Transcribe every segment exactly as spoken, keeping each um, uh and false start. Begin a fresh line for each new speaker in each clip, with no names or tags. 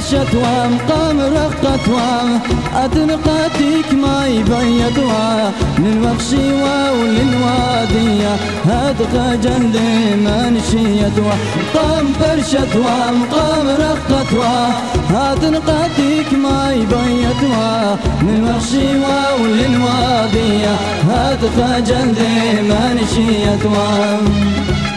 برشت وام رقت وام أدنقاتك ما يبيض للوخشي وللوادية هدق جلد منشية قام برشت وام رقت وام أدنقاتك ما يبيض للوخشي وللوادية هدق جلد منشية وام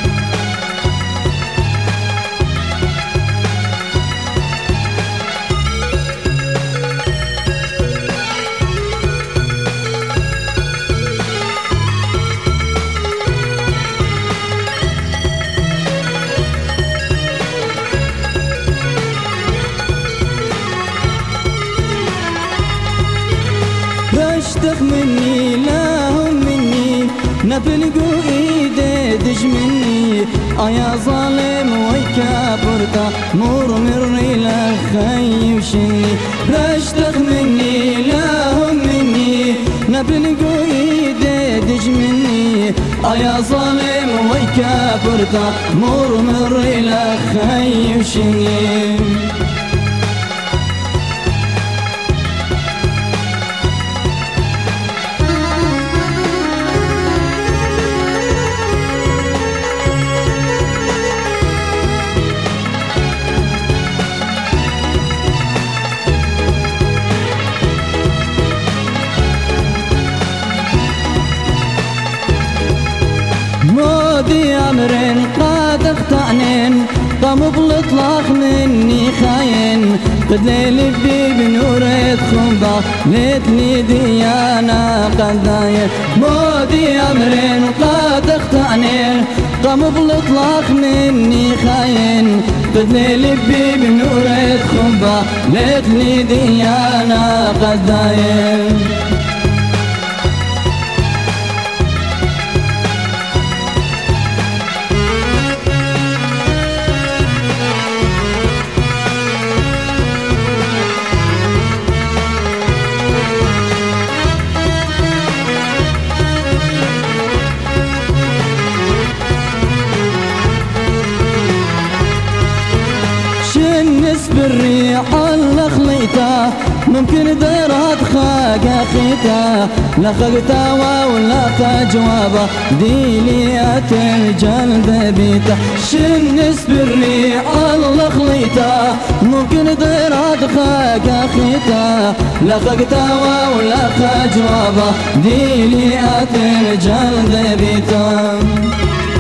رشتك مني لا هم مني نبلقوا ايدي دج مني ايا ظالم ويكابرتا مر مري لخي وشني رشتك مني لا هم مني نبلقوا ايدي دج مني ايا ظالم ويكابرتا مر مري لخي وشني مودي أمرين قد اختعنين قاموا بالاطلاق مني خاين قد ليلي في بنورة خنبة ليتني ديانا قد داين مودي أمرين قد اختعنين قاموا بالاطلاق مني خاين قد ليلي في بنورة خنبة ليتني ديانا قد داين بالريح الخليته ممكن ديرات خاقة خيته لا خقتا ولا تجوابه ديليات الجلد بيته شنس بالريح الخليته ممكن ديرات خاقة خيته لا خقتا ولا تجوابه ديليات الجلد بيته